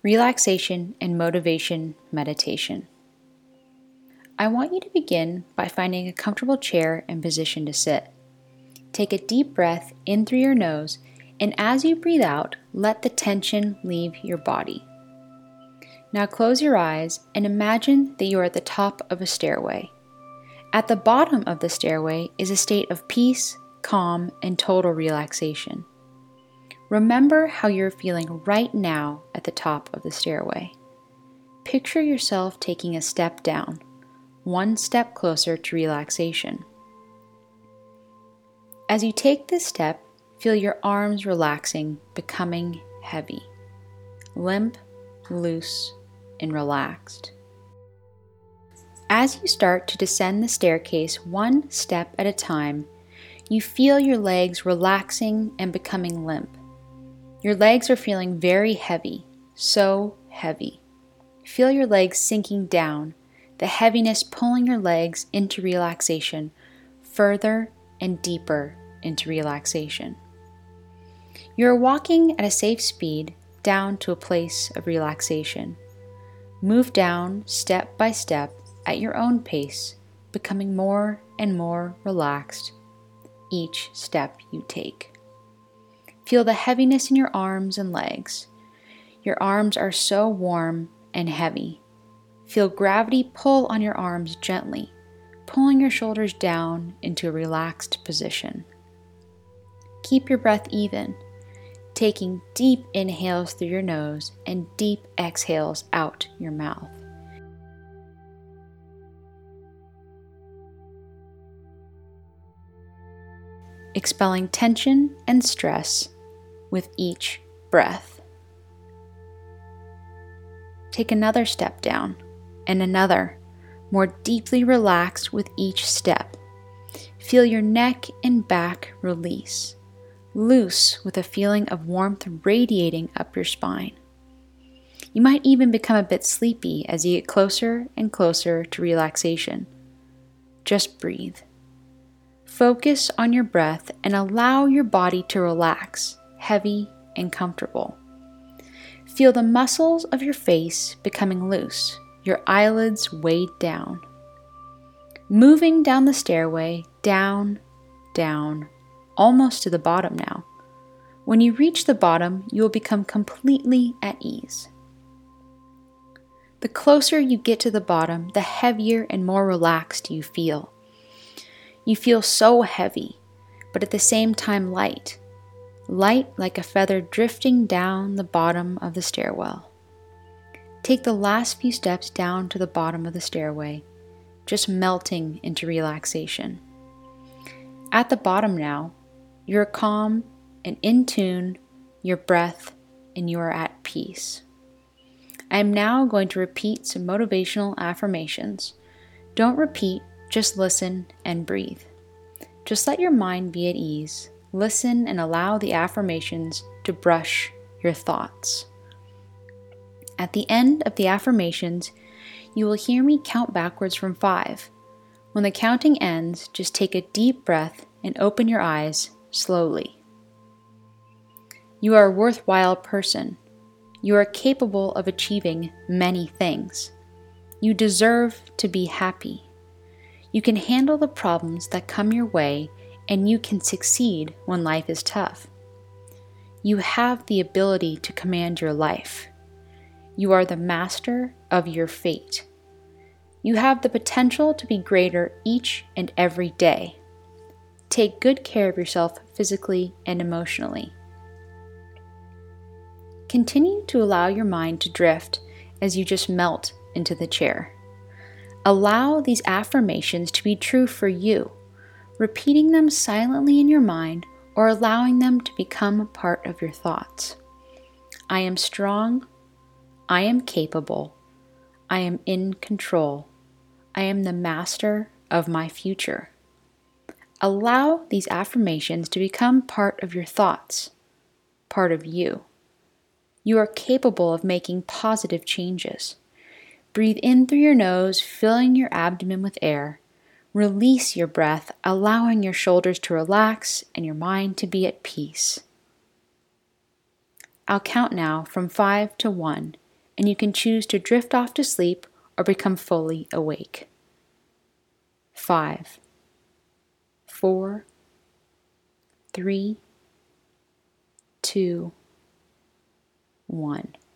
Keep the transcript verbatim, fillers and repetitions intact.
Relaxation and Motivation Meditation. I want you to begin by finding a comfortable chair and position to sit. Take a deep breath in through your nose, and as you breathe out, let the tension leave your body. Now close your eyes and imagine that you are at the top of a stairway. At the bottom of the stairway is a state of peace, calm, and total relaxation. Remember how you're feeling right now at the top of the stairway. Picture yourself taking a step down, one step closer to relaxation. As you take this step, feel your arms relaxing, becoming heavy, limp, loose, and relaxed. As you start to descend the staircase one step at a time, you feel your legs relaxing and becoming limp. Your legs are feeling very heavy, so heavy. Feel your legs sinking down, the heaviness pulling your legs into relaxation, further and deeper into relaxation. You are walking at a safe speed down to a place of relaxation. Move down step by step at your own pace, becoming more and more relaxed each step you take. Feel the heaviness in your arms and legs. Your arms are so warm and heavy. Feel gravity pull on your arms gently, pulling your shoulders down into a relaxed position. Keep your breath even, taking deep inhales through your nose and deep exhales out your mouth. Expelling tension and stress with each breath. Take another step down and another, more deeply relaxed with each step. Feel your neck and back release, loose with a feeling of warmth radiating up your spine. You might even become a bit sleepy as you get closer and closer to relaxation. Just breathe. Focus on your breath and allow your body to relax, heavy and comfortable. Feel the muscles of your face becoming loose, your eyelids weighed down. Moving down the stairway, down, down, almost to the bottom now. When you reach the bottom, you will become completely at ease. The closer you get to the bottom, the heavier and more relaxed you feel. You feel so heavy, but at the same time light. Light like a feather drifting down the bottom of the stairwell. Take the last few steps down to the bottom of the stairway, just melting into relaxation. At the bottom now, you're calm and in tune, your breath, and you are at peace. I am now going to repeat some motivational affirmations. Don't repeat, just listen and breathe. Just let your mind be at ease. Listen and allow the affirmations to brush your thoughts. At the end of the affirmations, you will hear me count backwards from five. When the counting ends, just take a deep breath and open your eyes slowly. You are a worthwhile person. You are capable of achieving many things. You deserve to be happy. You can handle the problems that come your way, and you can succeed when life is tough. You have the ability to command your life. You are the master of your fate. You have the potential to be greater each and every day. Take good care of yourself physically and emotionally. Continue to allow your mind to drift as you just melt into the chair. Allow these affirmations to be true for you, repeating them silently in your mind or allowing them to become a part of your thoughts. I am strong. I am capable. I am in control. I am the master of my future. Allow these affirmations to become part of your thoughts, part of you. You are capable of making positive changes. Breathe in through your nose, filling your abdomen with air. Release your breath, allowing your shoulders to relax and your mind to be at peace. I'll count now from five to one, and you can choose to drift off to sleep or become fully awake. Five, four, three, two, one.